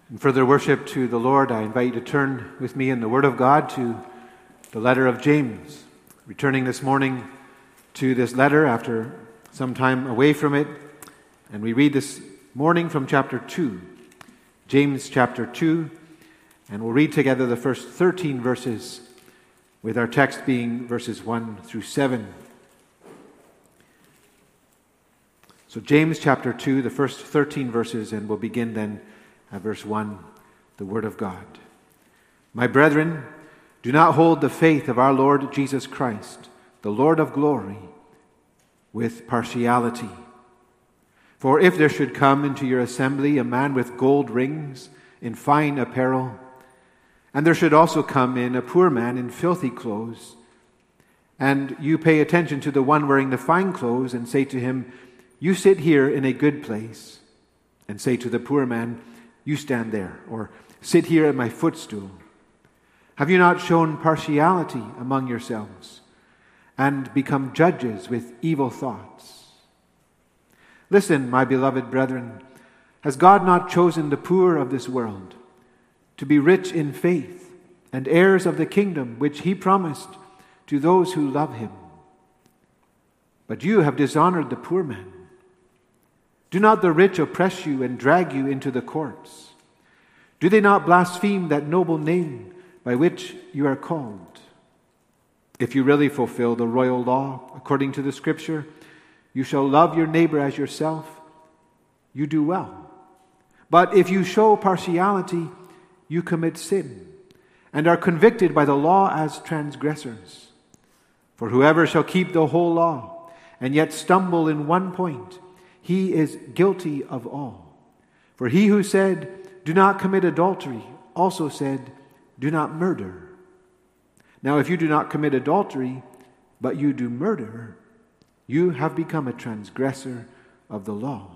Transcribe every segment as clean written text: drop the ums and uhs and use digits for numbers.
In further worship to the Lord, I invite you to turn with me in the Word of God to the letter of James. Returning this morning to this letter after some time away from it. And we read this morning from chapter 2, James chapter 2. And we'll read together the first 13 verses, with our text being verses 1 through 7. So James chapter 2, the first 13 verses, and we'll begin then at verse 1, the Word of God. My brethren, do not hold the faith of our Lord Jesus Christ, the Lord of glory, with partiality. For if there should come into your assembly a man with gold rings in fine apparel, and there should also come in a poor man in filthy clothes, and you pay attention to the one wearing the fine clothes and say to him, you sit here in a good place, and say to the poor man, you stand there, or sit here at my footstool. Have you not shown partiality among yourselves and become judges with evil thoughts? Listen, my beloved brethren, has God not chosen the poor of this world to be rich in faith and heirs of the kingdom which he promised to those who love him? But you have dishonored the poor man. Do not the rich oppress you and drag you into the courts? Do they not blaspheme that noble name by which you are called? If you really fulfill the royal law according to the Scripture, you shall love your neighbor as yourself, you do well. But if you show partiality, you commit sin, and are convicted by the law as transgressors. For whoever shall keep the whole law, and yet stumble in one point, he is guilty of all. For he who said, do not commit adultery, also said, do not murder. Now if you do not commit adultery, but you do murder, you have become a transgressor of the law.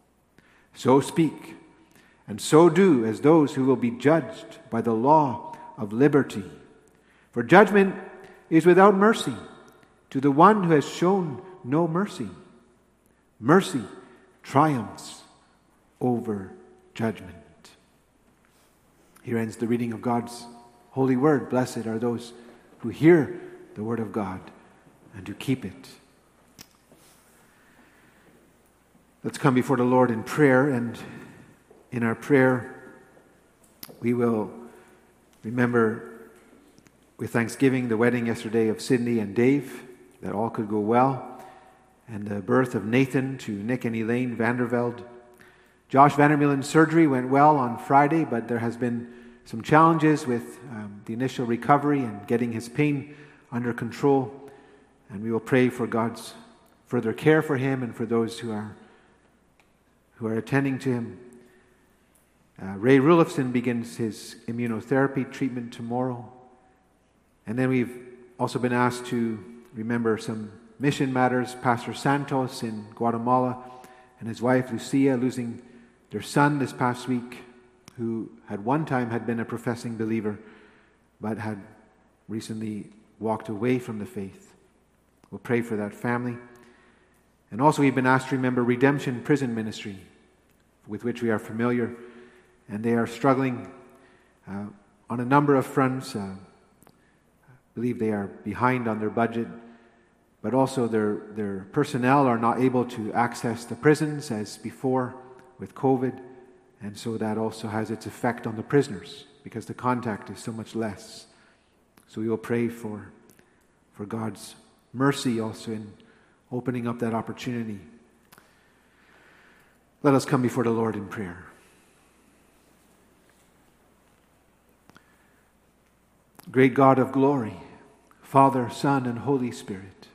So speak, and so do as those who will be judged by the law of liberty. For judgment is without mercy to the one who has shown no mercy. Mercy triumphs over judgment. Here ends the reading of God's holy word. Blessed are those who hear the word of God and who keep it. Let's come before the Lord in prayer, and in our prayer we will remember with thanksgiving the wedding yesterday of Sydney and Dave, that all could go well, and the birth of Nathan to Nick and Elaine Vandervelde. Josh Vandermeulen's surgery went well on Friday, but there has been some challenges with the initial recovery and getting his pain under control. And we will pray for God's further care for him and for those who are attending to him. Ray Rulifson begins his immunotherapy treatment tomorrow. And then we've also been asked to remember some mission matters. Pastor Santos in Guatemala and his wife Lucia losing their son this past week, who at one time had been a professing believer but had recently walked away from the faith. We'll pray for that family. And also we've been asked to remember Redemption Prison Ministry, with which we are familiar, and they are struggling on a number of fronts. I believe they are behind on their budget, but also their personnel are not able to access the prisons as before with COVID, and so that also has its effect on the prisoners because the contact is so much less. So we will pray for God's mercy also in opening up that opportunity. Let us come before the Lord in prayer. Great God of glory, Father, Son, and Holy Spirit,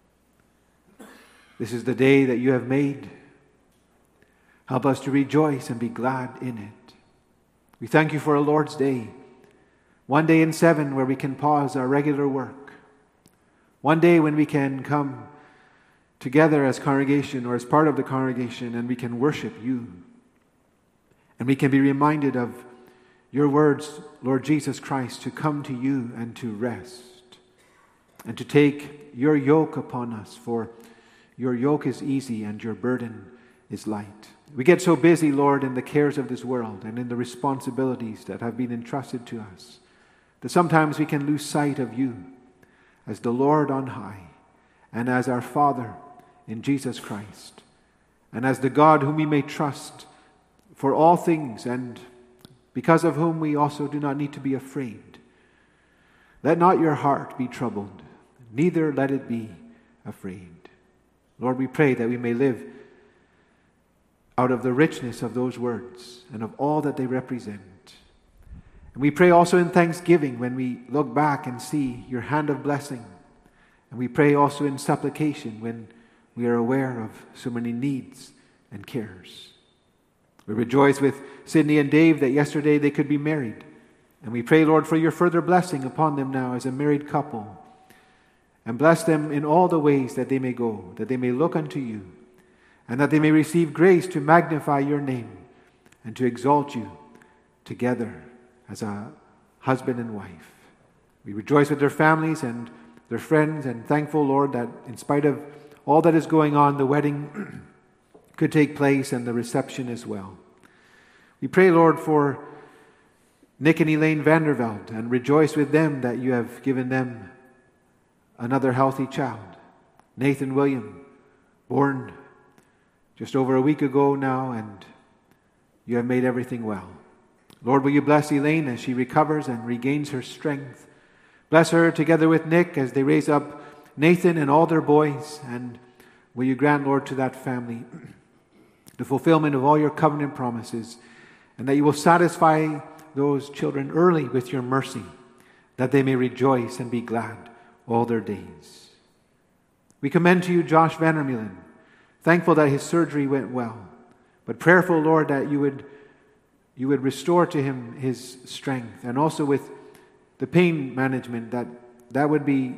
this is the day that you have made. Help us to rejoice and be glad in it. We thank you for a Lord's Day, one day in 7 where we can pause our regular work, one day when we can come together as congregation or as part of the congregation and we can worship you. And we can be reminded of your words, Lord Jesus Christ, to come to you and to rest and to take your yoke upon us, for your yoke is easy and your burden his light. We get so busy, Lord, in the cares of this world and in the responsibilities that have been entrusted to us, that sometimes we can lose sight of you as the Lord on high, and as our Father in Jesus Christ, and as the God whom we may trust for all things, and because of whom we also do not need to be afraid. Let not your heart be troubled, neither let it be afraid. Lord, we pray that we may live out of the richness of those words and of all that they represent. And we pray also in thanksgiving when we look back and see your hand of blessing. And we pray also in supplication when we are aware of so many needs and cares. We rejoice with Sydney and Dave that yesterday they could be married. And we pray, Lord, for your further blessing upon them now as a married couple. And bless them in all the ways that they may go, that they may look unto you, and that they may receive grace to magnify your name and to exalt you together as a husband and wife. We rejoice with their families and their friends, and thankful, Lord, that in spite of all that is going on, the wedding could take place and the reception as well. We pray, Lord, for Nick and Elaine Vanderveld, and rejoice with them that you have given them another healthy child. Nathan William, born just over a week ago now, and you have made everything well. Lord, will you bless Elaine as she recovers and regains her strength. Bless her together with Nick as they raise up Nathan and all their boys, and will you grant, Lord, to that family the fulfillment of all your covenant promises, and that you will satisfy those children early with your mercy, that they may rejoice and be glad all their days. We commend to you Josh Vandermeulen, thankful that his surgery went well, but prayerful, Lord, that you would restore to him his strength, and also with the pain management, that would be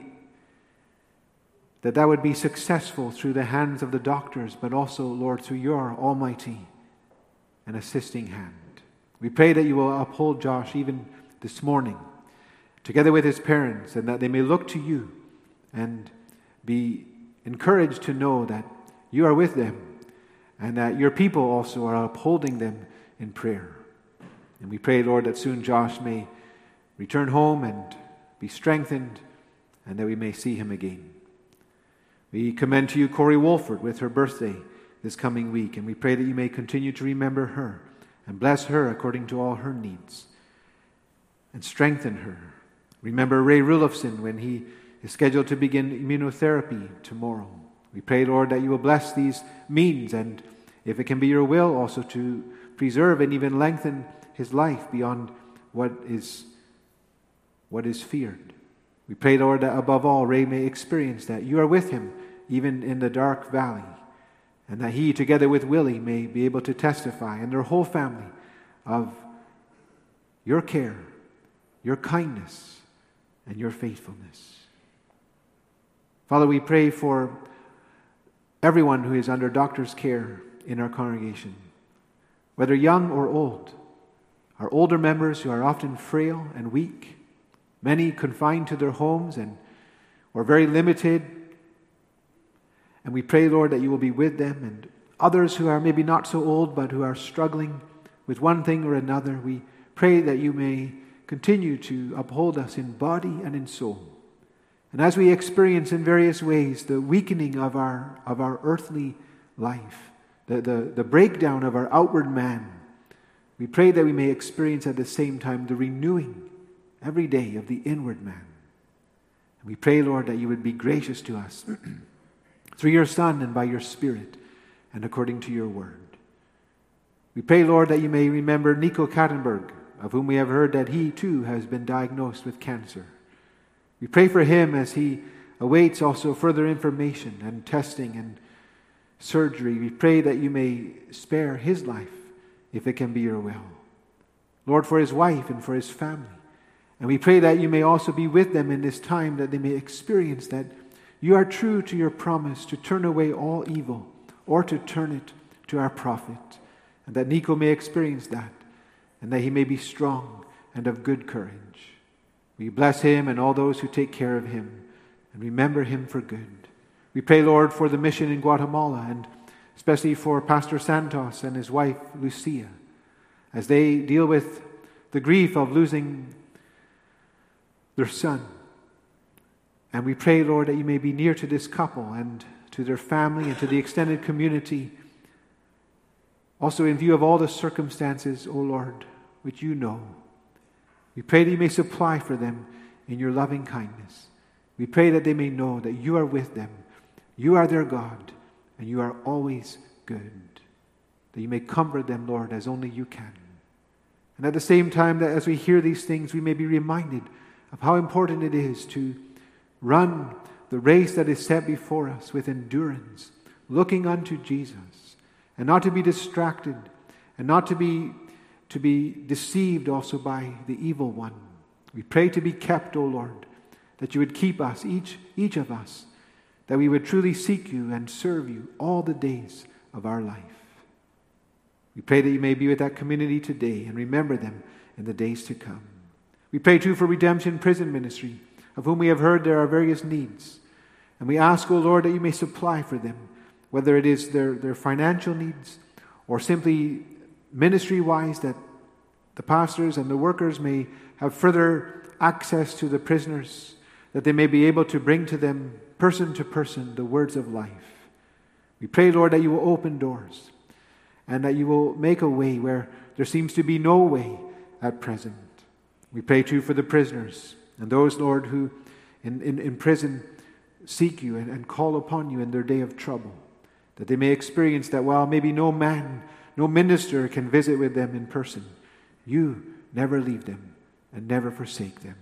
successful through the hands of the doctors, but also, Lord, through your almighty and assisting hand. We pray that you will uphold Josh even this morning, together with his parents, and that they may look to you and be encouraged to know that you are with them, and that your people also are upholding them in prayer. And we pray, Lord, that soon Josh may return home and be strengthened, and that we may see him again. We commend to you Corey Wolford with her birthday this coming week, and we pray that you may continue to remember her and bless her according to all her needs and strengthen her. Remember Ray Rulofson when he is scheduled to begin immunotherapy tomorrow. We pray, Lord, that you will bless these means, and if it can be your will, also to preserve and even lengthen his life beyond what is feared. We pray, Lord, that above all, Ray may experience that you are with him even in the dark valley, and that he, together with Willie, may be able to testify, and their whole family, of your care, your kindness, and your faithfulness. Father, we pray for everyone who is under doctor's care in our congregation, whether young or old, our older members who are often frail and weak, many confined to their homes or very limited. And we pray, Lord, that you will be with them, and others who are maybe not so old but who are struggling with one thing or another. We pray that you may continue to uphold us in body and in soul. And as we experience in various ways the weakening of our earthly life, the breakdown of our outward man, we pray that we may experience at the same time the renewing every day of the inward man. And we pray, Lord, that you would be gracious to us through your Son and by your Spirit and according to your word. We pray, Lord, that you may remember Nico Kattenberg, of whom we have heard that he too has been diagnosed with cancer. We pray for him as he awaits also further information and testing and surgery. We pray that you may spare his life if it can be your will. Lord, for his wife and for his family. And we pray that you may also be with them in this time, that they may experience that you are true to your promise to turn away all evil, or to turn it to our profit. And that Nico may experience that, and that he may be strong and of good courage. We bless him and all those who take care of him, and remember him for good. We pray, Lord, for the mission in Guatemala, and especially for Pastor Santos and his wife, Lucia, as they deal with the grief of losing their son. And we pray, Lord, that you may be near to this couple and to their family and to the extended community. Also in view of all the circumstances, O Lord, which you know, we pray that you may supply for them in your loving kindness. We pray that they may know that you are with them, you are their God, and you are always good. That you may comfort them, Lord, as only you can. And at the same time, that as we hear these things, we may be reminded of how important it is to run the race that is set before us with endurance, looking unto Jesus, and not to be distracted, and not to be deceived also by the evil one. We pray to be kept, O Lord, that you would keep us, each of us, that we would truly seek you and serve you all the days of our life. We pray that you may be with that community today and remember them in the days to come. We pray too for Redemption Prison Ministry, of whom we have heard there are various needs. And we ask, O Lord, that you may supply for them, whether it is their financial needs or simply ministry-wise, that the pastors and the workers may have further access to the prisoners, that they may be able to bring to them, person to person, the words of life. We pray, Lord, that you will open doors and that you will make a way where there seems to be no way at present. We pray too for the prisoners and those, Lord, who in prison seek you and call upon you in their day of trouble, that they may experience that while maybe no man, no minister can visit with them in person, you never leave them and never forsake them.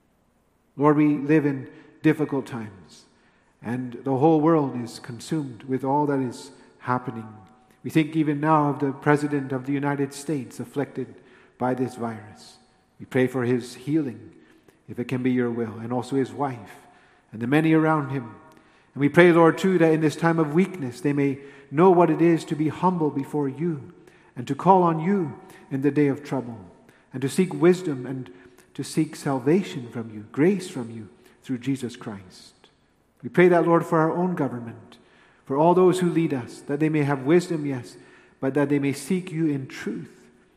Lord, we live in difficult times, and the whole world is consumed with all that is happening. We think even now of the President of the United States afflicted by this virus. We pray for his healing, if it can be your will, and also his wife and the many around him. And we pray, Lord, too, that in this time of weakness they may know what it is to be humble before you and to call on you in the day of trouble and to seek wisdom and to seek salvation from you, grace from you through Jesus Christ. We pray that, Lord, for our own government, for all those who lead us, that they may have wisdom, yes, but that they may seek you in truth.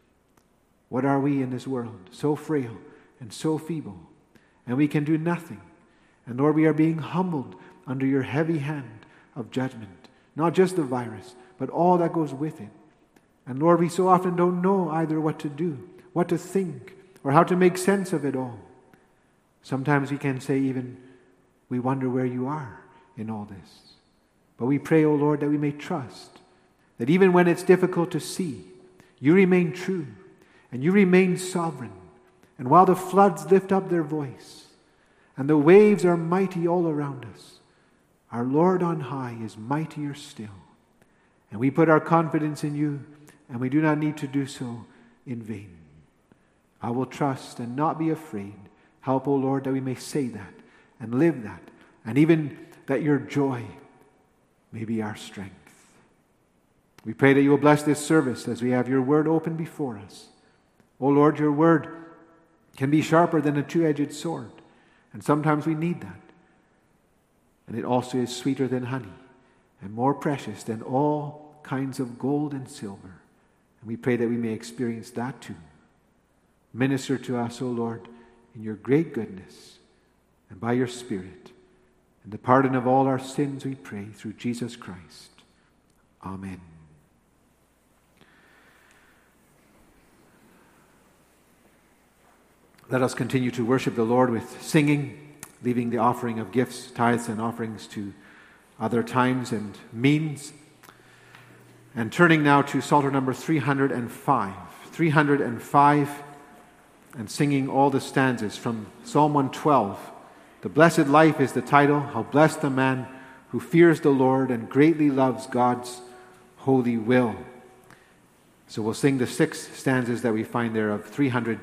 What are we in this world? So frail and so feeble, and we can do nothing. And Lord, we are being humbled under your heavy hand of judgment, not just the virus, but all that goes with it. And Lord, we so often don't know either what to do, what to think, or how to make sense of it all. Sometimes we can say even, we wonder where you are in all this. But we pray, O Lord, that we may trust that even when it's difficult to see, you remain true and you remain sovereign. And while the floods lift up their voice and the waves are mighty all around us, our Lord on high is mightier still. And we put our confidence in you, and we do not need to do so in vain. I will trust and not be afraid. Help, O Lord, that we may say that and live that, and even that your joy may be our strength. We pray that you will bless this service as we have your word open before us. O Lord, your word can be sharper than a two-edged sword, and sometimes we need that. And it also is sweeter than honey and more precious than all kinds of gold and silver. And we pray that we may experience that too. Minister to us, O Lord, in your great goodness and by your Spirit. And the pardon of all our sins we pray through Jesus Christ. Amen. Let us continue to worship the Lord with singing, leaving the offering of gifts, tithes, and offerings to other times and means. And turning now to Psalter number 305. 305, and singing all the stanzas from Psalm 112. The Blessed Life is the title. How blessed the man who fears the Lord and greatly loves God's holy will. So we'll sing the 6 stanzas that we find there of 305.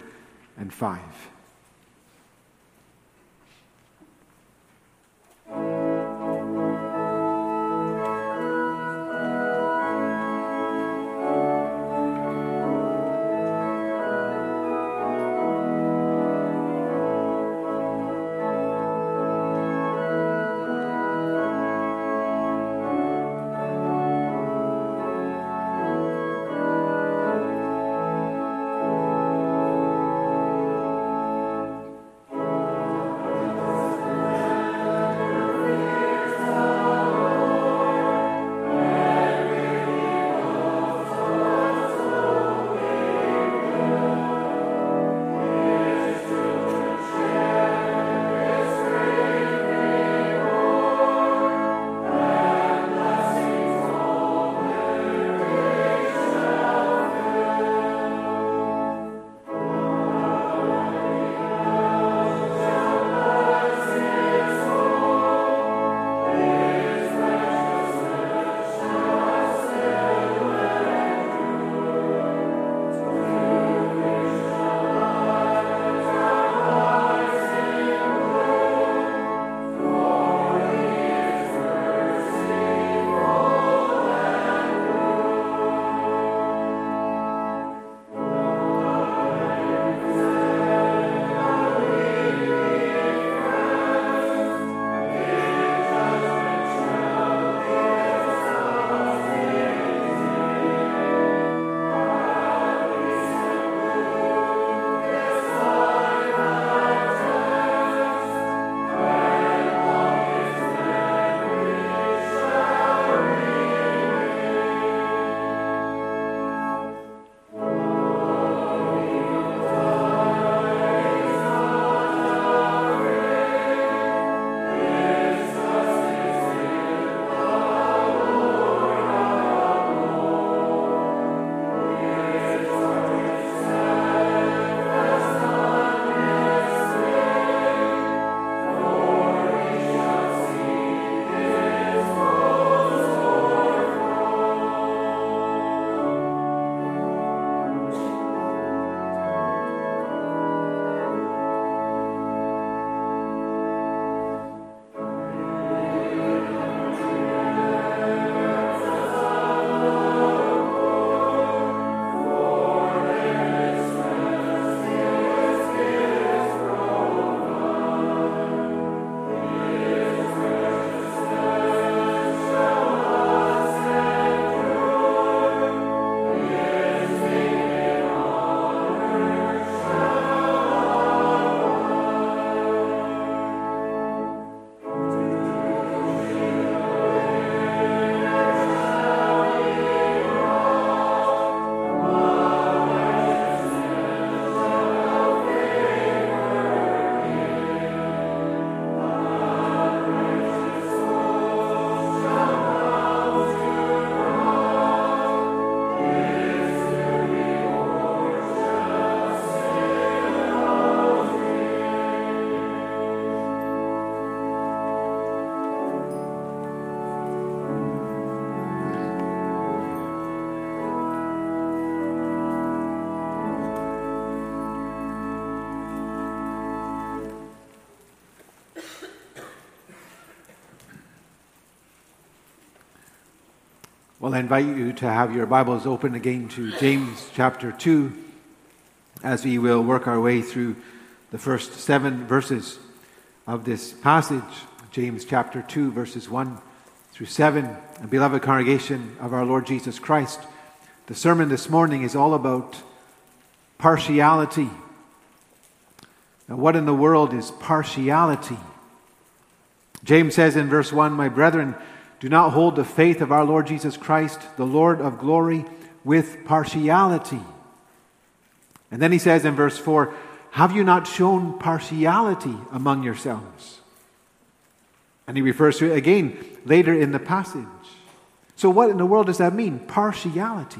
Well, I invite you to have your Bibles open again to James chapter 2 as we will work our way through the first 7 verses of this passage. James chapter 2 verses 1 through 7. And beloved congregation of our Lord Jesus Christ, the sermon this morning is all about partiality. Now, what in the world is partiality? James says in verse 1, "My brethren, do not hold the faith of our Lord Jesus Christ, the Lord of glory, with partiality." And then he says in verse 4, "Have you not shown partiality among yourselves?" And he refers to it again later in the passage. So what in the world does that mean, partiality?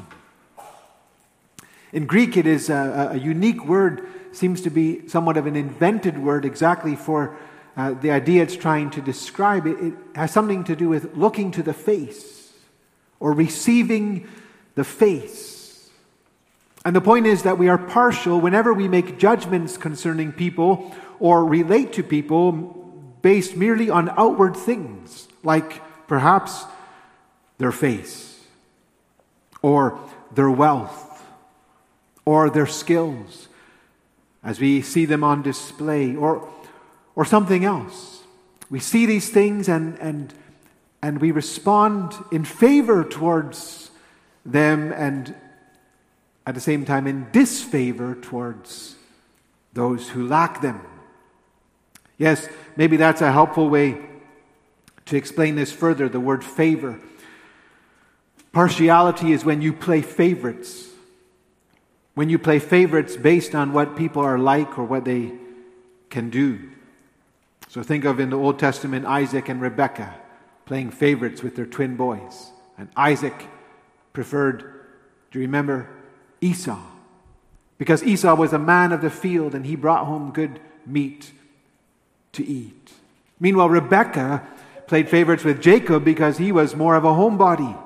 In Greek, it is a unique word, seems to be somewhat of an invented word exactly for the idea it's trying to describe. It has something to do with looking to the face or receiving the face. And the point is that we are partial whenever we make judgments concerning people or relate to people based merely on outward things, like perhaps their face or their wealth or their skills as we see them on display, or something else. We see these things and we respond in favor towards them, and at the same time in disfavor towards those who lack them. Yes, maybe that's a helpful way to explain this further, the word favor. Partiality is when you play favorites. When you play favorites based on what people are like or what they can do. So think of in the Old Testament Isaac and Rebekah playing favorites with their twin boys. And Isaac preferred, do you remember, Esau? Because Esau was a man of the field and he brought home good meat to eat. Meanwhile, Rebekah played favorites with Jacob because he was more of a homebody.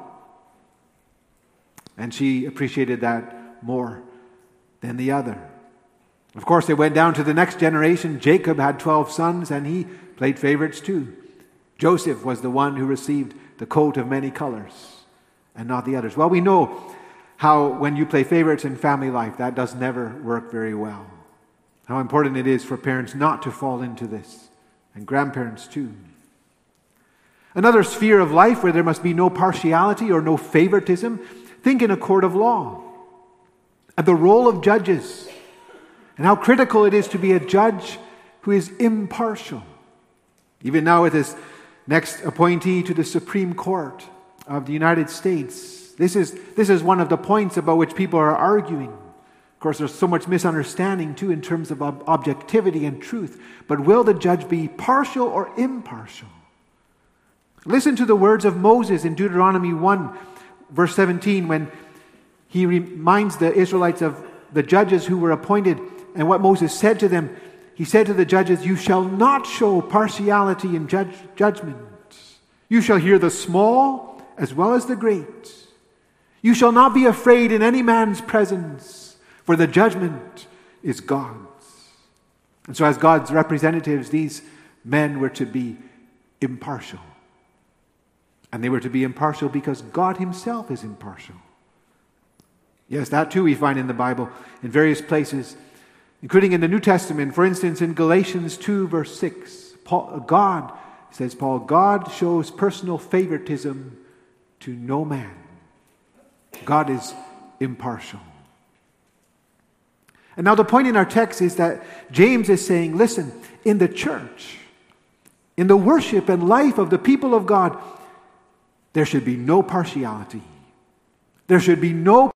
And she appreciated that more than the other. Of course, they went down to the next generation. Jacob had 12 sons, and he played favorites too. Joseph was the one who received the coat of many colors, and not the others. Well, we know how when you play favorites in family life, that does never work very well. How important it is for parents not to fall into this, and grandparents too. Another sphere of life where there must be no partiality or no favoritism, think in a court of law. At the role of judges. And how critical it is to be a judge who is impartial. Even now with this next appointee to the Supreme Court of the United States, this is one of the points about which people are arguing. Of course, there's so much misunderstanding too in terms of objectivity and truth. But will the judge be partial or impartial? Listen to the words of Moses in Deuteronomy 1, verse 17, when he reminds the Israelites of the judges who were appointed. And what Moses said to them, he said to the judges, "You shall not show partiality in judgment. You shall hear the small as well as the great. You shall not be afraid in any man's presence, for the judgment is God's." And so as God's representatives, these men were to be impartial. And they were to be impartial because God himself is impartial. Yes, that too we find in the Bible in various places, including in the New Testament. For instance, in Galatians 2, verse 6, God shows personal favoritism to no man. God is impartial. And now the point in our text is that James is saying, listen, in the church, in the worship and life of the people of God, there should be no partiality. There should be no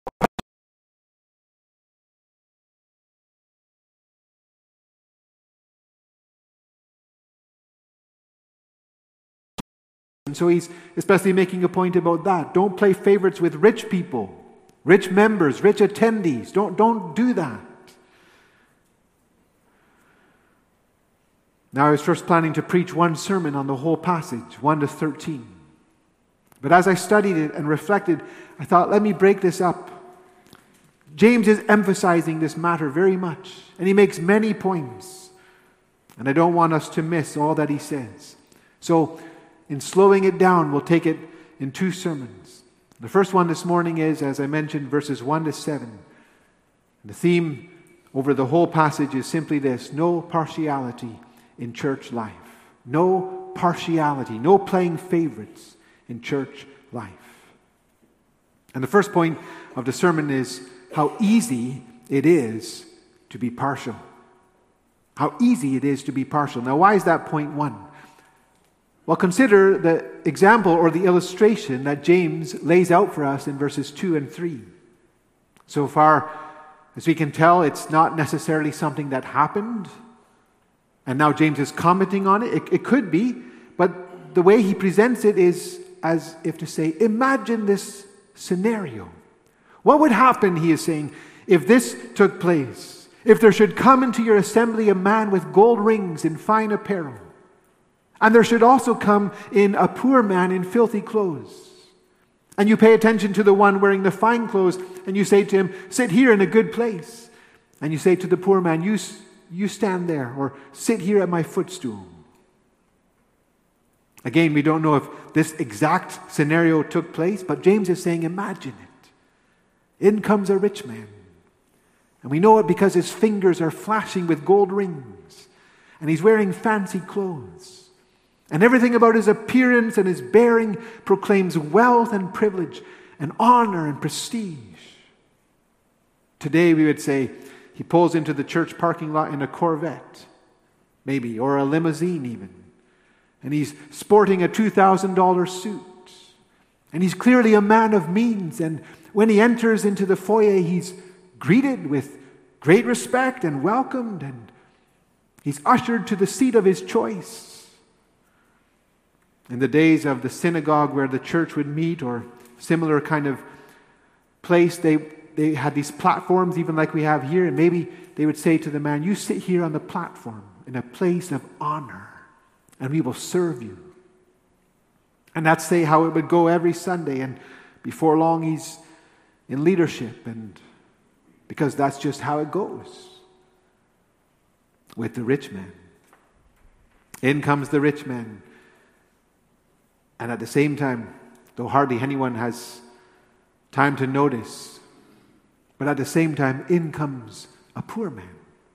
And so he's especially making a point about that. Don't play favorites with rich people, rich members, rich attendees. Don't do that. Now, I was first planning to preach one sermon on the whole passage, 1 to 13. But as I studied it and reflected, I thought, let me break this up. James is emphasizing this matter very much, and he makes many points. And I don't want us to miss all that he says. So, in slowing it down, we'll take it in 2 sermons. The first one this morning is, as I mentioned, verses 1 to 7. The theme over the whole passage is simply this: no partiality in church life. No partiality, no playing favorites in church life. And the first point of the sermon is how easy it is to be partial. How easy it is to be partial. Now, why is that point one? Well, consider the example or the illustration that James lays out for us in verses 2 and 3. So far, as we can tell, it's not necessarily something that happened, and now James is commenting on it. It could be, but the way he presents it is as if to say, imagine this scenario. What would happen, he is saying, if this took place? If there should come into your assembly a man with gold rings and fine apparel, and there should also come in a poor man in filthy clothes, and you pay attention to the one wearing the fine clothes, and you say to him, sit here in a good place. And you say to the poor man, you stand there, or sit here at my footstool. Again, we don't know if this exact scenario took place, but James is saying, imagine it. In comes a rich man. And we know it because his fingers are flashing with gold rings, and he's wearing fancy clothes. And everything about his appearance and his bearing proclaims wealth and privilege and honor and prestige. Today we would say he pulls into the church parking lot in a Corvette, maybe, or a limousine even. And he's sporting a $2,000 suit. And he's clearly a man of means. And when he enters into the foyer, he's greeted with great respect and welcomed. And he's ushered to the seat of his choice. In the days of the synagogue where the church would meet, or similar kind of place, they had these platforms, even like we have here, and maybe they would say to the man, you sit here on the platform in a place of honor, and we will serve you. And that's how it would go every Sunday, and before long he's in leadership, and because that's just how it goes with the rich man. In comes the rich man. And at the same time, though hardly anyone has time to notice, but at the same time, in comes a poor man.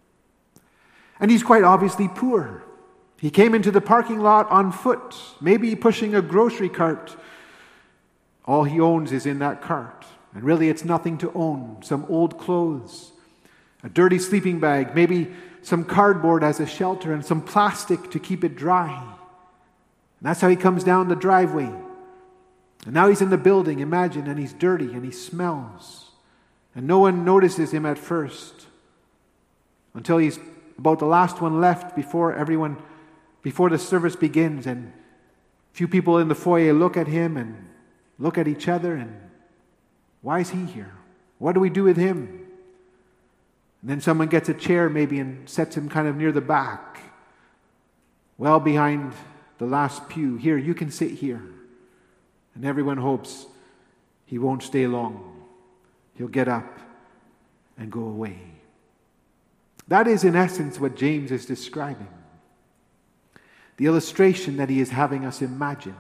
And he's quite obviously poor. He came into the parking lot on foot, maybe pushing a grocery cart. All he owns is in that cart. And really it's nothing to own. Some old clothes, a dirty sleeping bag, maybe some cardboard as a shelter, and some plastic to keep it dry. And that's how he comes down the driveway. And now he's in the building, imagine, and he's dirty and he smells. And no one notices him at first until he's about the last one left before the service begins. And a few people in the foyer look at him and look at each other, and why is he here? What do we do with him? And then someone gets a chair maybe and sets him kind of near the back, well behind the last pew. Here, you can sit here. And everyone hopes he won't stay long. He'll get up and go away. That is in essence what James is describing. The illustration that he is having us imagine.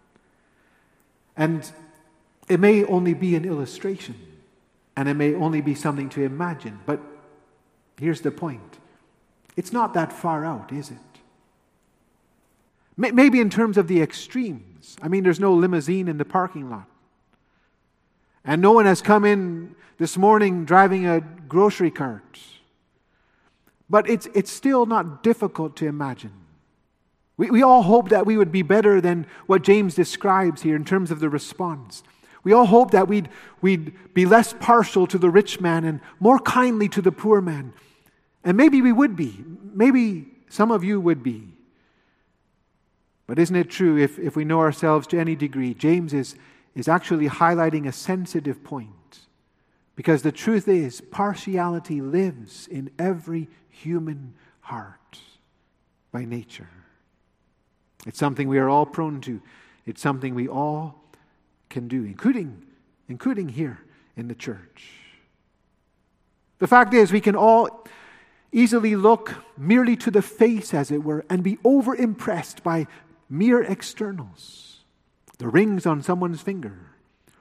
And it may only be an illustration, and it may only be something to imagine, but here's the point. It's not that far out, is it? Maybe in terms of the extremes. I mean, there's no limousine in the parking lot. And no one has come in this morning driving a grocery cart. But it's still not difficult to imagine. We all hope that we would be better than what James describes here in terms of the response. We all hope that we'd be less partial to the rich man and more kindly to the poor man. And maybe we would be. Maybe some of you would be. But isn't it true, if we know ourselves to any degree, James is actually highlighting a sensitive point. Because the truth is, partiality lives in every human heart by nature. It's something we are all prone to. It's something we all can do, including here in the church. The fact is, we can all easily look merely to the face, as it were, and be over-impressed by mere externals. The rings on someone's finger,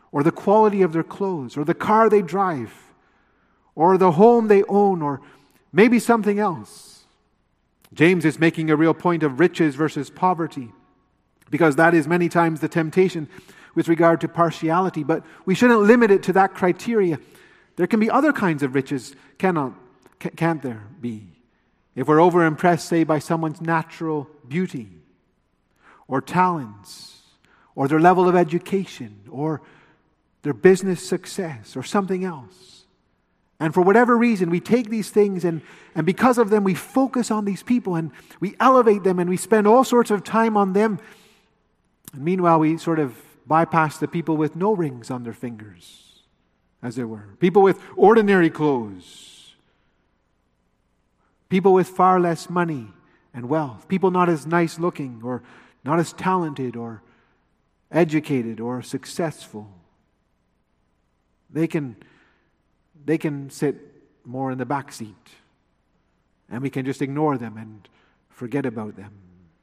or the quality of their clothes, or the car they drive, or the home they own, or maybe something else. James is making a real point of riches versus poverty, because that is many times the temptation with regard to partiality. But we shouldn't limit it to that criteria. There can be other kinds of riches, can't there be? If we're over-impressed, say, by someone's natural beauty, or talents, or their level of education, or their business success, or something else. And for whatever reason, we take these things and because of them, we focus on these people and we elevate them and we spend all sorts of time on them. And meanwhile, we sort of bypass the people with no rings on their fingers, as it were. People with ordinary clothes. People with far less money and wealth. People not as nice looking or not as talented or educated or successful. They can sit more in the back seat, and we can just ignore them and forget about them.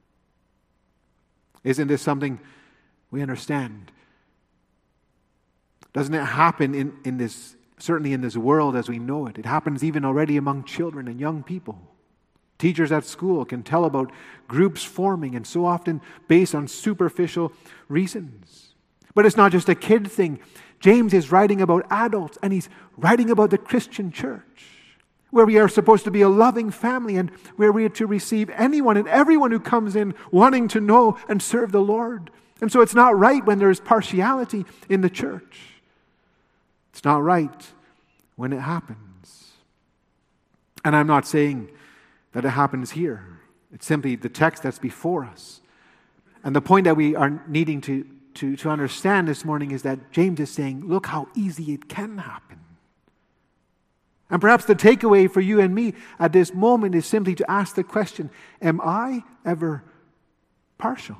Isn't this something we understand? Doesn't it happen in this, certainly in this world as we know it? It happens even already among children and young people. Teachers at school can tell about groups forming, and so often based on superficial reasons. But it's not just a kid thing. James is writing about adults, and he's writing about the Christian church, where we are supposed to be a loving family and where we are to receive anyone and everyone who comes in wanting to know and serve the Lord. And so it's not right when there is partiality in the church. It's not right when it happens. And I'm not saying that it happens here. It's simply the text that's before us. And the point that we are needing to understand this morning is that James is saying, look how easy it can happen. And perhaps the takeaway for you and me at this moment is simply to ask the question, am I ever partial?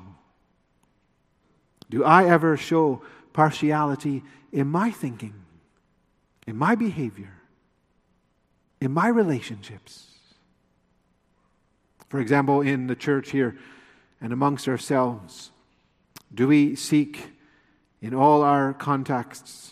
Do I ever show partiality in my thinking, in my behavior, in my relationships? For example, in the church here and amongst ourselves, do we seek in all our contexts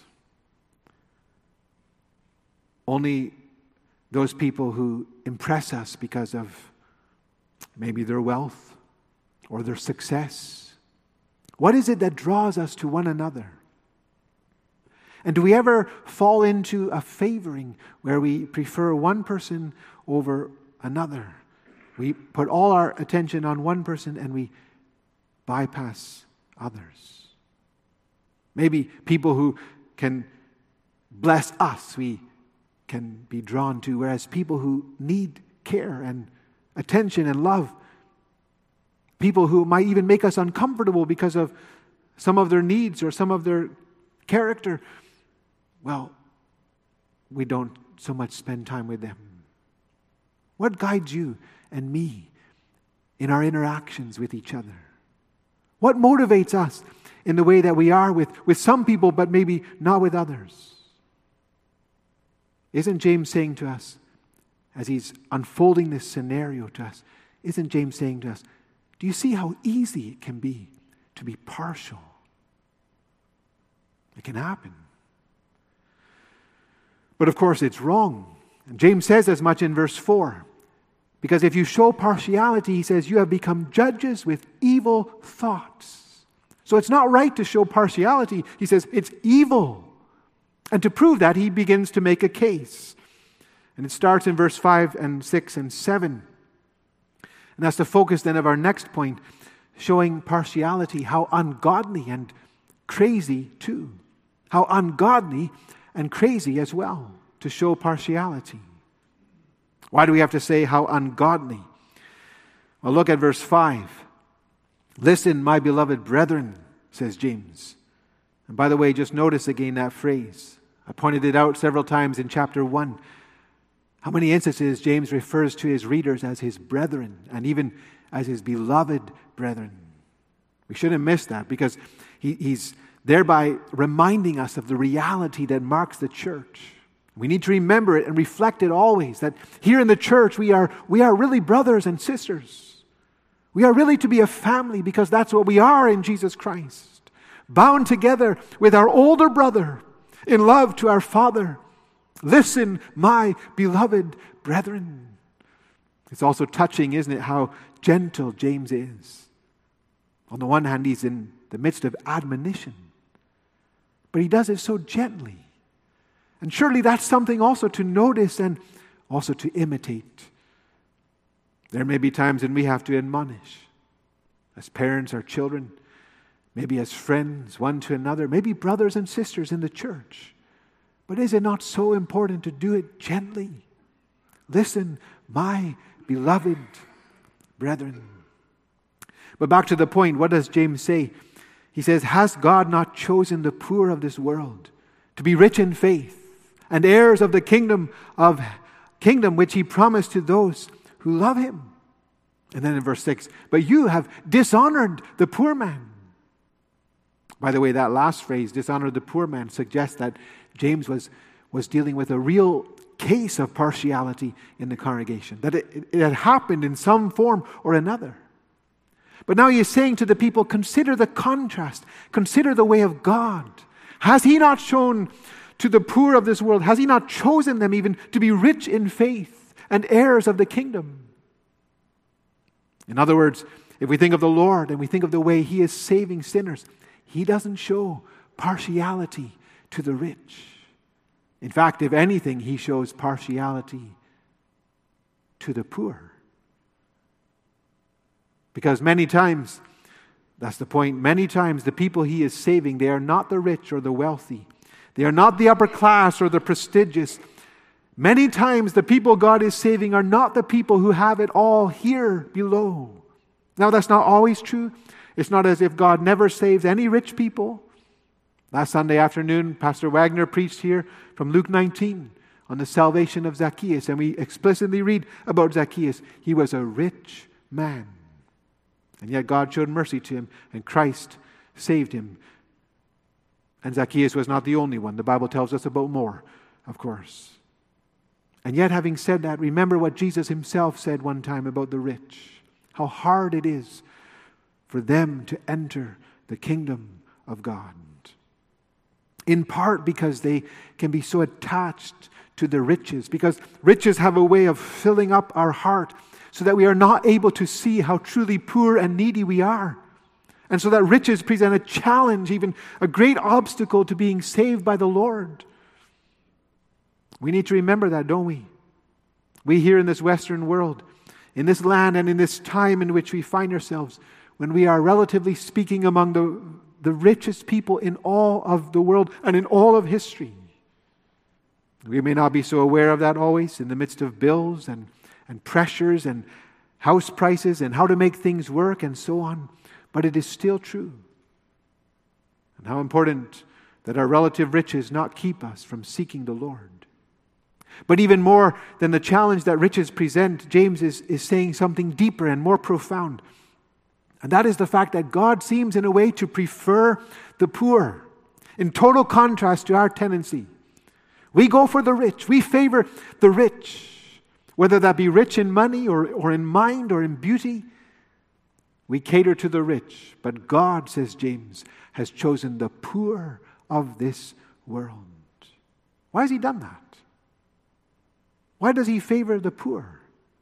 only those people who impress us because of maybe their wealth or their success? What is it that draws us to one another? And do we ever fall into a favoring where we prefer one person over another? We put all our attention on one person and we bypass others. Maybe people who can bless us, we can be drawn to, whereas people who need care and attention and love, people who might even make us uncomfortable because of some of their needs or some of their character, well, we don't so much spend time with them. What guides you and me in our interactions with each other? What motivates us in the way that we are with some people, but maybe not with others? Isn't James saying to us, as he's unfolding this scenario to us, isn't James saying to us, do you see how easy it can be to be partial? It can happen. But of course it's wrong. And James says as much in verse 4. Because if you show partiality, he says, you have become judges with evil thoughts. So it's not right to show partiality. He says it's evil. And to prove that, he begins to make a case. And it starts in verse 5 and 6 and 7. And that's the focus then of our next point, showing partiality, how ungodly and crazy too. How ungodly and crazy as well to show partiality. Why do we have to say how ungodly? Well, look at verse 5. Listen, my beloved brethren, says James. And by the way, just notice again that phrase. I pointed it out several times in chapter 1. How many instances James refers to his readers as his brethren and even as his beloved brethren. We shouldn't miss that because he's thereby reminding us of the reality that marks the church. We need to remember it and reflect it always, that here in the church we are really brothers and sisters. We are really to be a family because that's what we are in Jesus Christ. bound together with our older brother in love to our Father. Listen, my beloved brethren. It's also touching, isn't it, how gentle James is. On the one hand, he's in the midst of admonition, but he does it so gently. And surely that's something also to notice and also to imitate. There may be times when we have to admonish as parents or children, maybe as friends one to another, maybe brothers and sisters in the church. But is it not so important to do it gently? Listen, my beloved brethren. But back to the point, what does James say? He says, has God not chosen the poor of this world to be rich in faith and heirs of the kingdom which he promised to those who love him? And then in verse 6, but you have dishonored the poor man. By the way, that last phrase, dishonored the poor man, suggests that James was dealing with a real case of partiality in the congregation, that it had happened in some form or another. But now he is saying to the people, consider the contrast, consider the way of God. Has he not shown to the poor of this world, has he not chosen them even to be rich in faith and heirs of the kingdom? In other words, if we think of the Lord and we think of the way he is saving sinners, he doesn't show partiality to the rich. In fact, if anything, he shows partiality to the poor. Because many times, that's the point, many times the people he is saving, they are not the rich or the wealthy. They are not the upper class or the prestigious. Many times the people God is saving are not the people who have it all here below. Now that's not always true. It's not as if God never saves any rich people. Last Sunday afternoon, Pastor Wagner preached here from Luke 19 on the salvation of Zacchaeus. And we explicitly read about Zacchaeus. He was a rich man. And yet God showed mercy to him and Christ saved him. And Zacchaeus was not the only one. The Bible tells us about more, of course. And yet, having said that, remember what Jesus himself said one time about the rich. How hard it is for them to enter the kingdom of God. In part because they can be so attached to the riches. Because riches have a way of filling up our heart so that we are not able to see how truly poor and needy we are. And so that riches present a challenge, even a great obstacle to being saved by the Lord. We need to remember that, don't we? We here in this Western world, in this land and in this time in which we find ourselves, when we are relatively speaking among the richest people in all of the world and in all of history. We may not be so aware of that always in the midst of bills and pressures and house prices and how to make things work and so on. But it is still true. And how important that our relative riches not keep us from seeking the Lord. But even more than the challenge that riches present, James is saying something deeper and more profound. And that is the fact that God seems in a way to prefer the poor, in total contrast to our tendency. We go for the rich. We favor the rich. Whether that be rich in money or in mind or in beauty, we cater to the rich. But God, says James, has chosen the poor of this world. Why has he done that? Why does he favor the poor?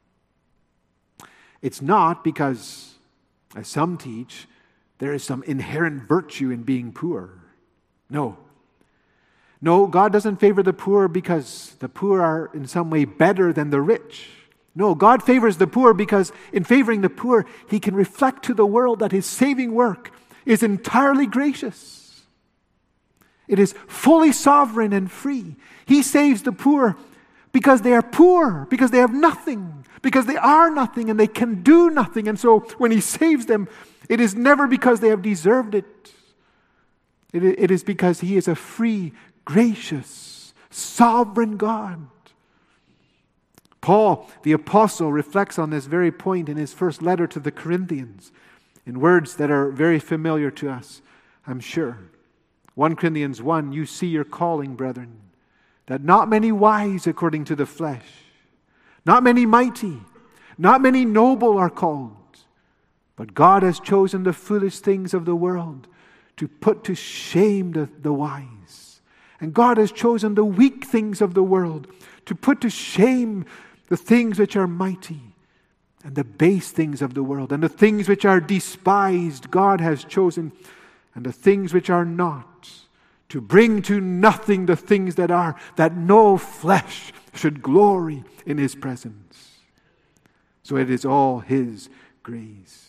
It's not because, as some teach, there is some inherent virtue in being poor. No. No, God doesn't favor the poor because the poor are in some way better than the rich. No, God favors the poor because in favoring the poor, he can reflect to the world that his saving work is entirely gracious. It is fully sovereign and free. He saves the poor because they are poor, because they have nothing, because they are nothing and they can do nothing. And so when he saves them, it is never because they have deserved it. It is because he is a free, gracious, sovereign God. Paul, the apostle, reflects on this very point in his first letter to the Corinthians in words that are very familiar to us, I'm sure. 1 Corinthians 1, you see your calling, brethren, that not many wise according to the flesh, not many mighty, not many noble are called, but God has chosen the foolish things of the world to put to shame the wise. And God has chosen the weak things of the world to put to shame the things which are mighty, and the base things of the world, and the things which are despised God has chosen, and the things which are not, to bring to nothing the things that are, that no flesh should glory in His presence. So it is all His grace.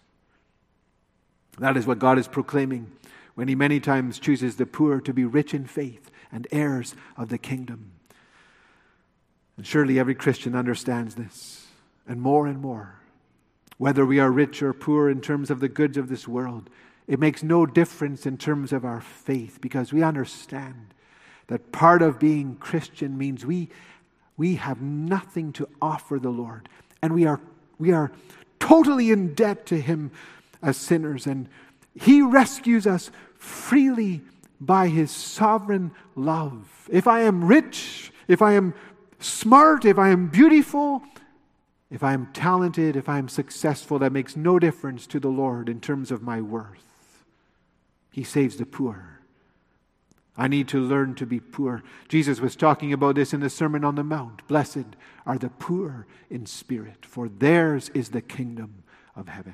That is what God is proclaiming when He many times chooses the poor to be rich in faith and heirs of the kingdom. And surely every Christian understands this, and more. Whether we are rich or poor in terms of the goods of this world, it makes no difference in terms of our faith, because we understand that part of being Christian means we have nothing to offer the Lord, and we are totally in debt to Him as sinners, and He rescues us freely by His sovereign love. If I am rich, if I am smart, if I am beautiful, if I am talented, if I am successful, that makes no difference to the Lord in terms of my worth. He saves the poor. I need to learn to be poor. Jesus was talking about this in the Sermon on the Mount. Blessed are the poor in spirit, for theirs is the kingdom of heaven.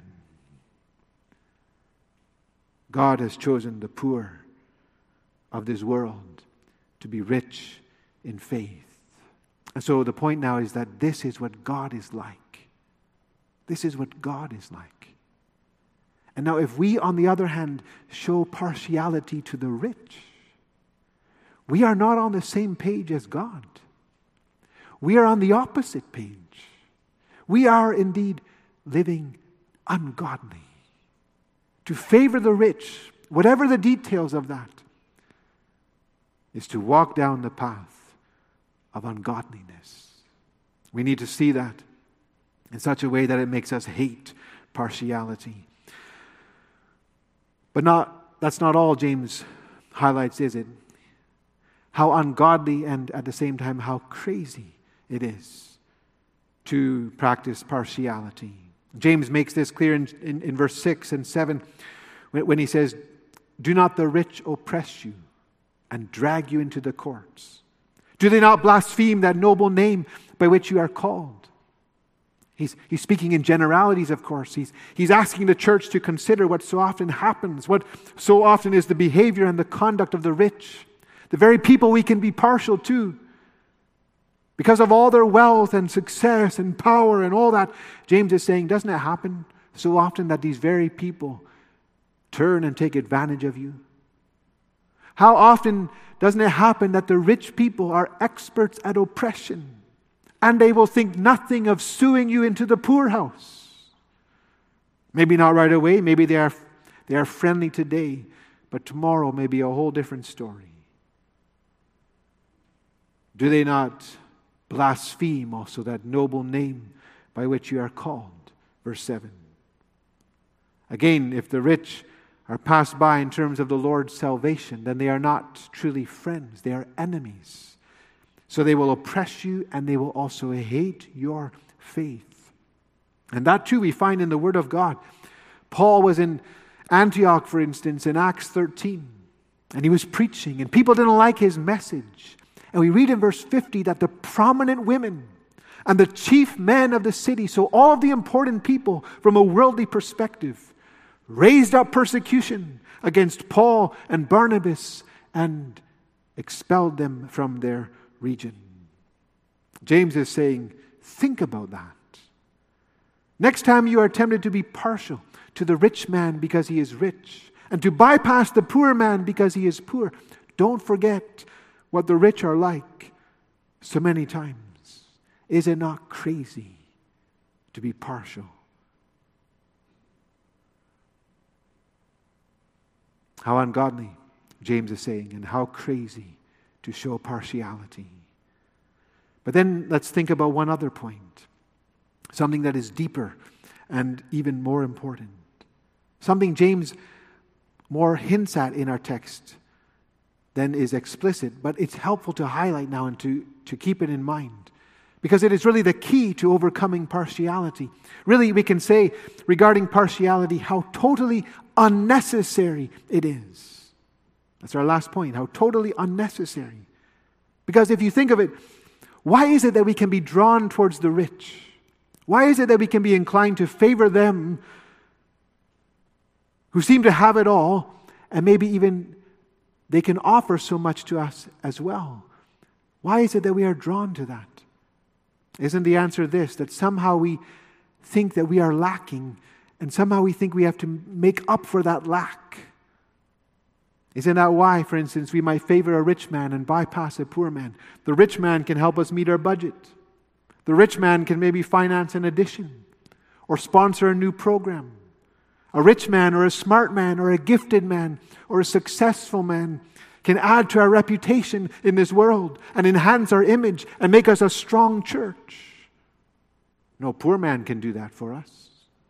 God has chosen the poor of this world to be rich in faith. And so the point now is that this is what God is like. This is what God is like. And now if we, on the other hand, show partiality to the rich, we are not on the same page as God. We are on the opposite page. We are indeed living ungodly. To favor the rich, whatever the details of that, is to walk down the path of ungodliness. We need to see that in such a way that it makes us hate partiality. But that's not all James highlights, is it? How ungodly and at the same time how crazy it is to practice partiality. James makes this clear in verse 6 and 7 when he says, "Do not the rich oppress you and drag you into the courts? Do they not blaspheme that noble name by which you are called?" He's speaking in generalities, of course. He's asking the church to consider what so often happens, what so often is the behavior and the conduct of the rich, the very people we can be partial to. Because of all their wealth and success and power and all that, James is saying, doesn't it happen so often that these very people turn and take advantage of you? How often doesn't it happen that the rich people are experts at oppression, and they will think nothing of suing you into the poorhouse? Maybe not right away, maybe they are friendly today, but tomorrow may be a whole different story. Do they not blaspheme also that noble name by which you are called? Verse 7. Again, if the rich are passed by in terms of the Lord's salvation, then they are not truly friends. They are enemies. So they will oppress you, and they will also hate your faith. And that too we find in the Word of God. Paul was in Antioch, for instance, in Acts 13, and he was preaching, and people didn't like his message. And we read in verse 50 that the prominent women and the chief men of the city, so all of the important people from a worldly perspective, raised up persecution against Paul and Barnabas and expelled them from their region. James is saying, think about that. Next time you are tempted to be partial to the rich man because he is rich, and to bypass the poor man because he is poor, don't forget what the rich are like so many times. Is it not crazy to be partial? How ungodly, James is saying, and how crazy to show partiality. But then let's think about one other point, something that is deeper and even more important. Something James more hints at in our text than is explicit, but it's helpful to highlight now and to keep it in mind, because it is really the key to overcoming partiality. Really, we can say regarding partiality how totally unnecessary it is. That's our last point, how totally unnecessary. Because if you think of it, why is it that we can be drawn towards the rich? Why is it that we can be inclined to favor them who seem to have it all, and maybe even they can offer so much to us as well? Why is it that we are drawn to that? Isn't the answer this, that somehow we think that we are lacking, and somehow we think we have to make up for that lack? Isn't that why, for instance, we might favor a rich man and bypass a poor man? The rich man can help us meet our budget. The rich man can maybe finance an addition or sponsor a new program. A rich man or a smart man or a gifted man or a successful man can add to our reputation in this world and enhance our image and make us a strong church. No poor man can do that for us.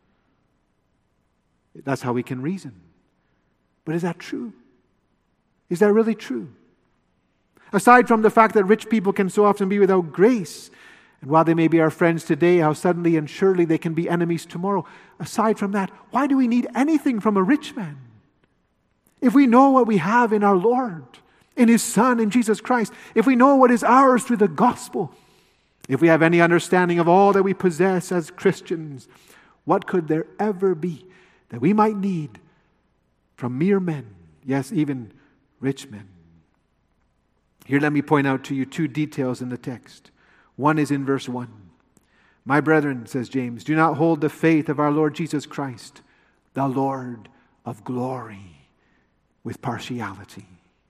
That's how we can reason. But is that true? Is that really true? Aside from the fact that rich people can so often be without grace, and while they may be our friends today, how suddenly and surely they can be enemies tomorrow. Aside from that, why do we need anything from a rich man? If we know what we have in our Lord, in His Son, in Jesus Christ, if we know what is ours through the gospel, if we have any understanding of all that we possess as Christians, what could there ever be that we might need from mere men, yes, even rich men? Here, let me point out to you two details in the text. One is in verse 1. My brethren, says James, do not hold the faith of our Lord Jesus Christ, the Lord of glory, with partiality.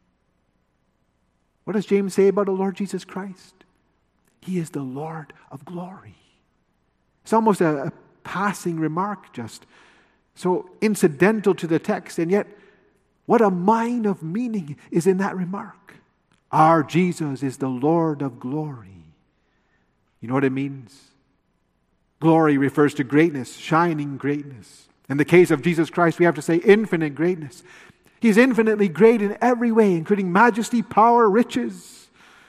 What does James say about the Lord Jesus Christ? He is the Lord of glory. It's almost a passing remark, just so incidental to the text, and yet what a mine of meaning is in that remark. Our Jesus is the Lord of glory. You know what it means? Glory refers to greatness, shining greatness. In the case of Jesus Christ, we have to say infinite greatness. He is infinitely great in every way, including majesty, power, riches.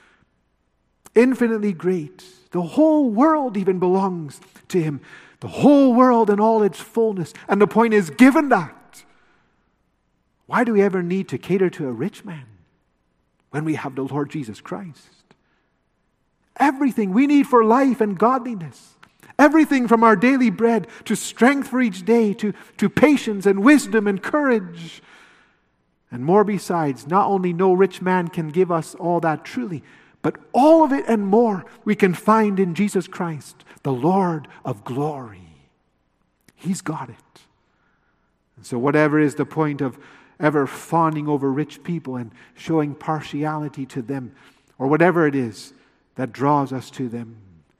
Infinitely great. The whole world even belongs to Him. The whole world in all its fullness. And the point is, given that, why do we ever need to cater to a rich man when we have the Lord Jesus Christ? Everything we need for life and godliness. Everything from our daily bread to strength for each day to patience and wisdom and courage. And more besides, not only no rich man can give us all that truly, but all of it and more we can find in Jesus Christ, the Lord of glory. He's got it. And so whatever is the point of ever fawning over rich people and showing partiality to them, or whatever it is that draws us to them,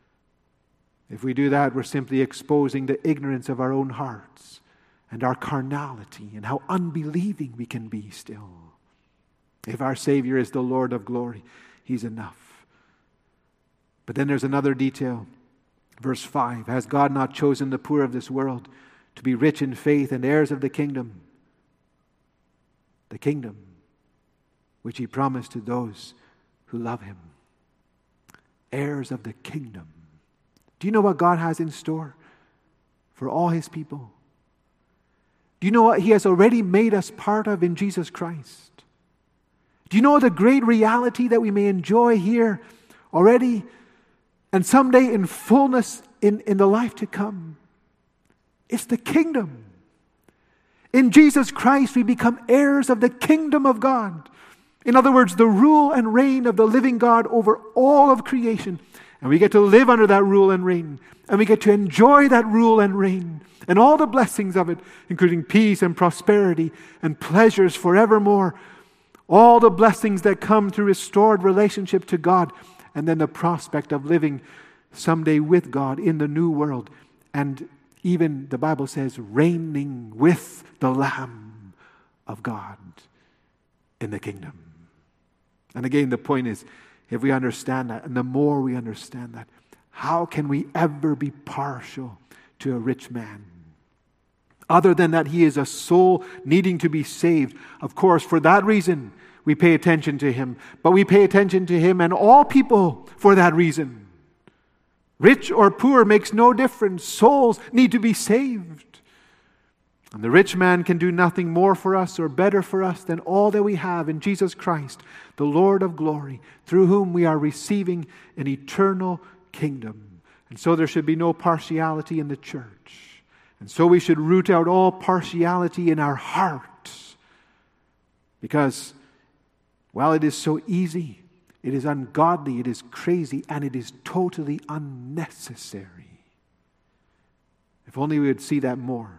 if we do that, we're simply exposing the ignorance of our own hearts and our carnality and how unbelieving we can be still. If our Savior is the Lord of glory, He's enough. But then there's another detail. Verse 5, has God not chosen the poor of this world to be rich in faith and heirs of the kingdom? The kingdom which He promised to those who love Him. Heirs of the kingdom. Do you know what God has in store for all His people? Do you know what He has already made us part of in Jesus Christ? Do you know the great reality that we may enjoy here already and someday in fullness in the life to come? It's the kingdom. In Jesus Christ we become heirs of the kingdom of God. In other words, the rule and reign of the living God over all of creation. And we get to live under that rule and reign. And we get to enjoy that rule and reign. And all the blessings of it, including peace and prosperity and pleasures forevermore. All the blessings that come through restored relationship to God. And then the prospect of living someday with God in the new world. And even, the Bible says, reigning with the Lamb of God in the kingdom. And again, the point is, if we understand that, and the more we understand that, how can we ever be partial to a rich man? Other than that he is a soul needing to be saved. Of course, for that reason, we pay attention to him. But we pay attention to him and all people for that reason. Rich or poor makes no difference. Souls need to be saved. And the rich man can do nothing more for us or better for us than all that we have in Jesus Christ, the Lord of glory, through whom we are receiving an eternal kingdom. And so there should be no partiality in the church. And so we should root out all partiality in our hearts. Because, well, it is so easy, it is ungodly, it is crazy, and it is totally unnecessary. If only we would see that more.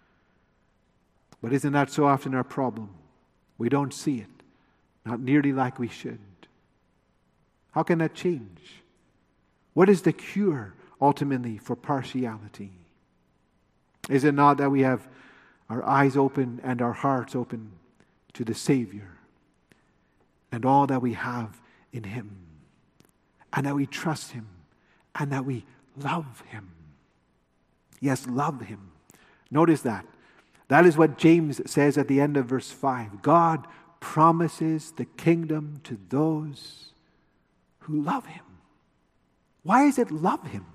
But isn't that so often our problem? We don't see it, not nearly like we should. How can that change? What is the cure, ultimately, for partiality? Is it not that we have our eyes open and our hearts open to the Savior and all that we have in Him, and that we trust Him, and that we love Him? Yes, love Him. Notice that. That is what James says at the end of verse 5. God promises the kingdom to those who love Him. Why is it love Him?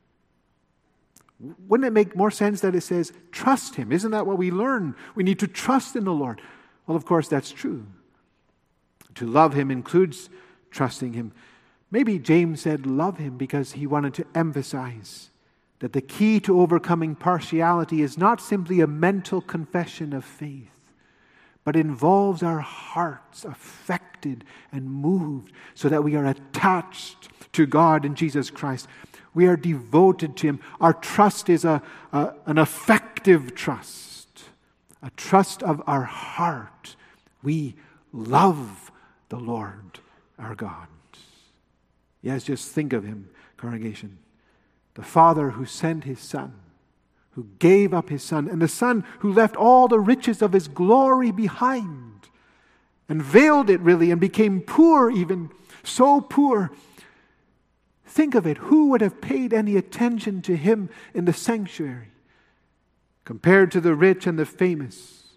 Wouldn't it make more sense that it says trust Him? Isn't that what we learn? We need to trust in the Lord. Well, of course, that's true. To love Him includes trusting Him. Maybe James said love Him because he wanted to emphasize that the key to overcoming partiality is not simply a mental confession of faith, but involves our hearts affected and moved so that we are attached to God in Jesus Christ. We are devoted to Him. Our trust is an affective trust, a trust of our heart. We love the Lord our God. Yes, just think of Him, congregation. The Father who sent His Son, who gave up His Son, and the Son who left all the riches of His glory behind and veiled it really and became poor, even so poor. Think of it. Who would have paid any attention to Him in the sanctuary compared to the rich and the famous?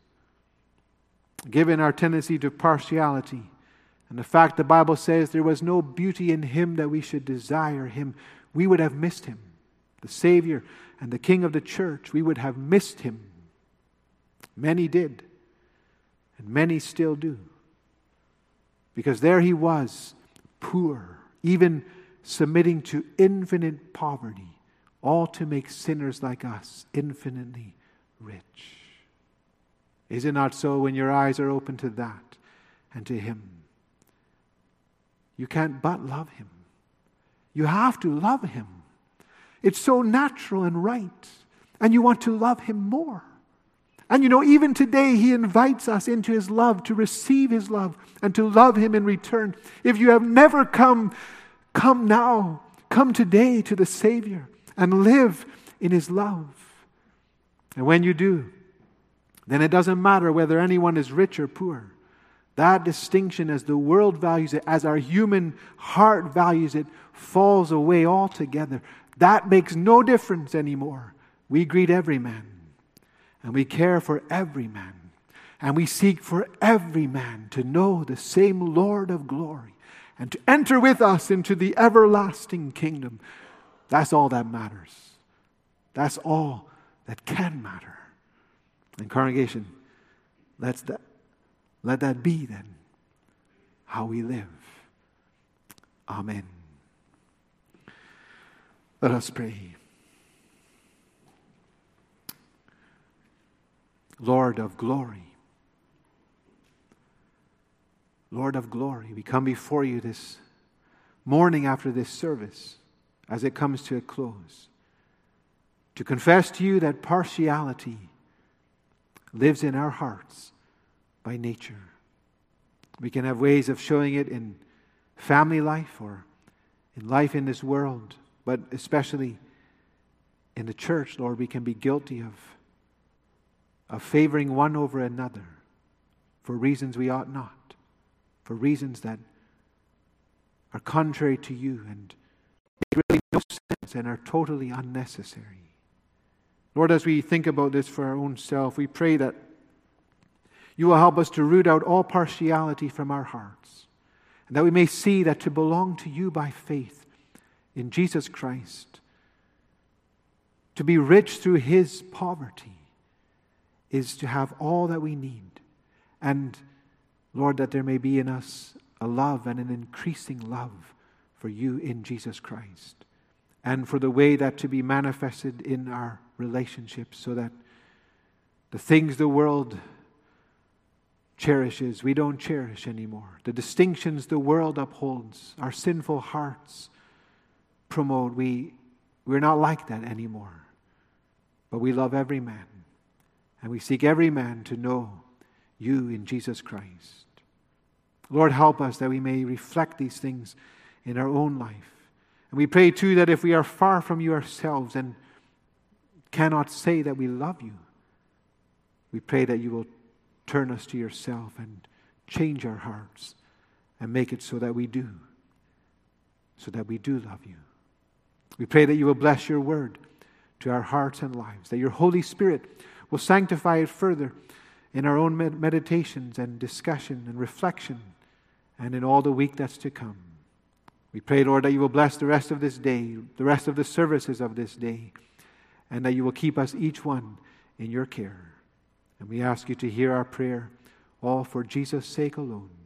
Given our tendency to partiality and the fact the Bible says there was no beauty in Him that we should desire Him, we would have missed Him. The Savior and the King of the church, we would have missed Him. Many did, and many still do. Because there He was, poor, even submitting to infinite poverty, all to make sinners like us infinitely rich. Is it not so when your eyes are open to that and to Him? You can't but love Him. You have to love Him. It's so natural and right. And you want to love Him more. And even today He invites us into His love, to receive His love, and to love Him in return. If you have never come now. Come today to the Savior and live in His love. And when you do, then it doesn't matter whether anyone is rich or poor. That distinction, as the world values it, as our human heart values it, falls away altogether. That makes no difference anymore. We greet every man, and we care for every man, and we seek for every man to know the same Lord of glory and to enter with us into the everlasting kingdom. That's all that matters. That's all that can matter. And congregation, let that be then how we live. Amen. Let us pray. Lord of glory, Lord of glory, we come before you this morning after this service as it comes to a close to confess to you that partiality lives in our hearts by nature. We can have ways of showing it in family life or in life in this world, but especially in the church, Lord, we can be guilty of favoring one over another for reasons we ought not, for reasons that are contrary to you and make really no sense and are totally unnecessary. Lord, as we think about this for our own self, we pray that you will help us to root out all partiality from our hearts, and that we may see that to belong to you by faith in Jesus Christ, to be rich through His poverty, is to have all that we need. And Lord, that there may be in us a love and an increasing love for you in Jesus Christ, and for the way that to be manifested in our relationships, so that the things the world cherishes, we don't cherish anymore. The distinctions the world upholds, our sinful hearts promote, we're not like that anymore. But we love every man, and we seek every man to know you in Jesus Christ. Lord, help us that we may reflect these things in our own life. And we pray too that if we are far from you ourselves and cannot say that we love you, we pray that you will turn us to yourself and change our hearts and make it so that we do love you. We pray that you will bless your word to our hearts and lives, that your Holy Spirit will sanctify it further in our own meditations and discussion and reflection and in all the week that's to come. We pray, Lord, that you will bless the rest of this day, the rest of the services of this day, and that you will keep us each one in your care. And we ask you to hear our prayer, all for Jesus' sake alone.